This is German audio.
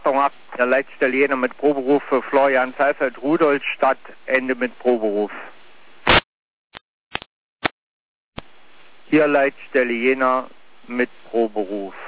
Besetzung ab. Der letzte Jener mit Proberuf für Florian Seifeld, Rudolstadt, Ende mit Proberuf. Hier Leitstelle Jena mit Proberuf.